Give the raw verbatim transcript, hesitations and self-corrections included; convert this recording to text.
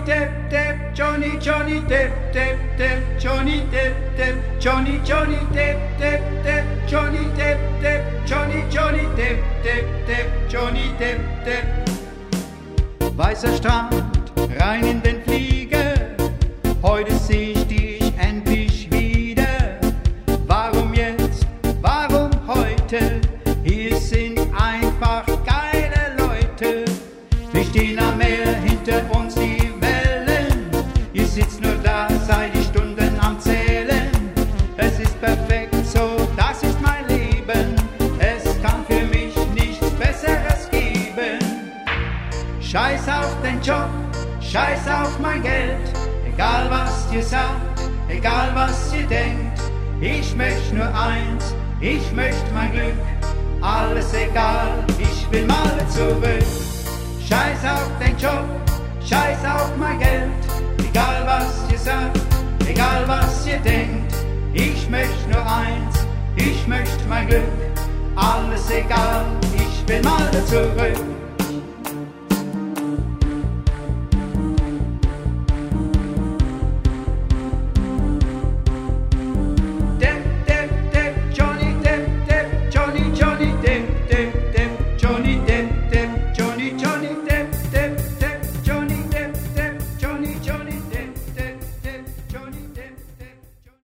Depp, Depp, Johnny, Johnny Depp, Depp, Depp, Johnny Depp, Depp, Johnny, Johnny Depp, Depp, Depp, Johnny Depp, Depp, Johnny, Johnny Depp, Depp, Depp, Johnny Depp, Depp. Weißer Strand, rein in den Flieger, heute seh ich dich endlich wieder. Warum jetzt, warum heute, hier sind einfach geile Leute. Wir stehen am Meer, hinter uns die Wellen, ihr sitzt nur da, seid die Stunden am Zählen. Es ist perfekt, so, das ist mein Leben, es kann für mich nichts Besseres geben. Scheiß auf den Job, scheiß auf mein Geld, egal was ihr sagt, egal was ihr denkt. Ich möchte nur eins, ich möchte mein Glück, alles egal, ich will mal zurück. Scheiß auf den Job, scheiß auf mein Geld, egal was ihr sagt, egal was ihr denkt. Ich möchte nur eins, ich möchte mein Glück, alles egal, ich will mal zurück.